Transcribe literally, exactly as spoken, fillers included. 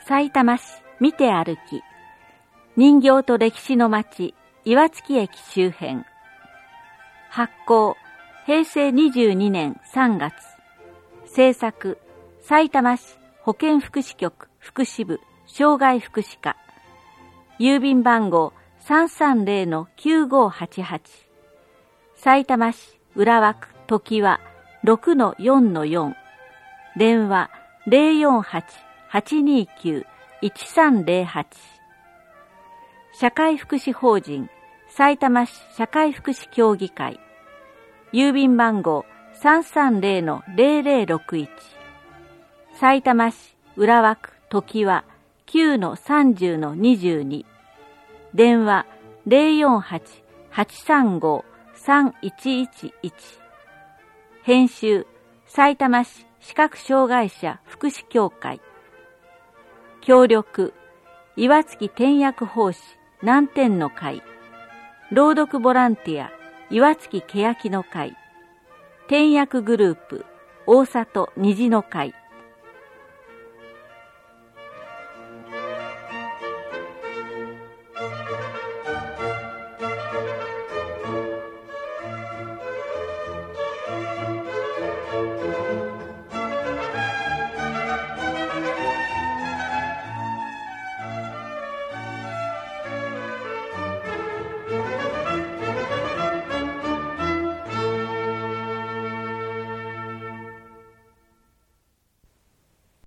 さいたま市見て歩き、人形と歴史の街岩槻駅周辺。発行へいせいにじゅうにねんさんがつ。制作さいたま市保健福祉局福祉部障害福祉課。郵便番号 さんさんぜろのきゅうごはちはち。さいたま市浦和区ときわ ろくのよんのよん。電話 ゼロよんはち はちにきゅう いちさんゼロはち。社会福祉法人さいたま市社会福祉協議会。郵便番号 さんさんぜろのゼロゼロろくいち。さいたま市浦和区ときわ きゅうのさんじゅうのにじゅうに。電話 ゼロよんはち はちさんご さんいちいちいち。編集さいたま市視覚障害者福祉協会。協力岩槻天薬法師南天の会。朗読ボランティア岩槻けやきの会。天薬グループ大里虹の会。